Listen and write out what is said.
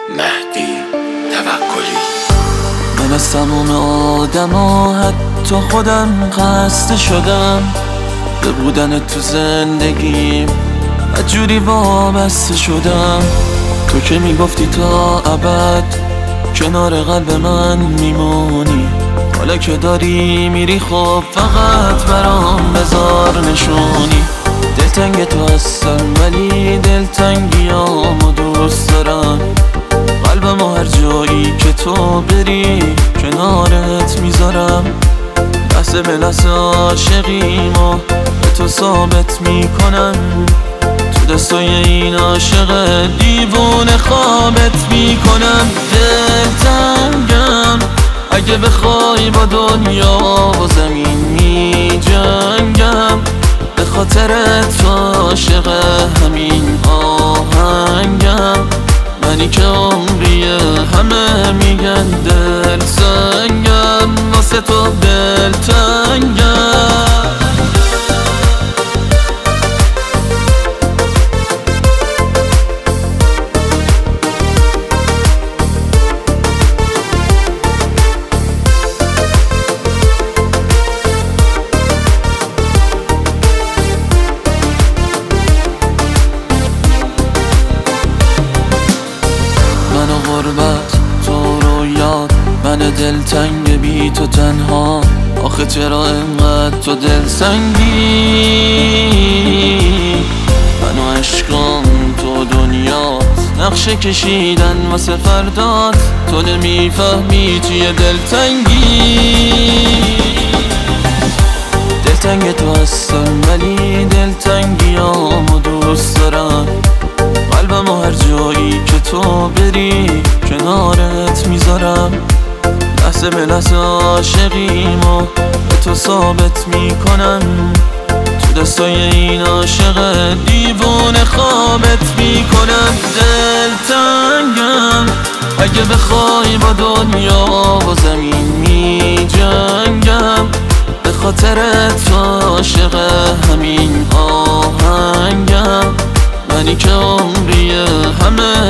مهدی توکلی. من از تموم آدما حتی خودم خسته شدم، به بودن تو زندگیم جوری وابسته شدم. تو که میگفتی تا ابد کنار قلب من میمونی، حالا که داری میری خب فقط برام بذار نشونی. دلتنگ تو هستم ولی دلتنگیامو دوست دارم، قلبمو هر جایی که تو بری کنارت میذارم. لحظه به لحظه عاشقیمو به تو ثابت میکنم، تو دستای این عاشق دیوونه خوابت میکنم. دلتنگم اگه بخوای با دنیا و زمین میجنگم، به خاطر تو عاشق همین آهنگم. منی که عمریه همه میگن دلتنگم، واسه تو دلتنگم. غربت تو رو یاد، من دلتنگ بی تو تنها. آخه چرا انقدر تو دلسنگی؟ من و عشقام تو دنیات، نقشه کشیدن واسه فردات. تو نمیفهمی چیه دلتنگی. دلتنگ تو هستم ولی دلتنگیامو دوست دارم، قلبمو هر جایی که تو بری کنارت میذارم. لحظه به لحظه عاشقیمو به تو ثابت میکنم، تو دستای این عاشق دیوونه خوابت میکنم. دلتنگم اگه بخوای با دنیا و زمین میجنگم، به خاطر تو عاشق همین آهنگم. منی که عمریه همه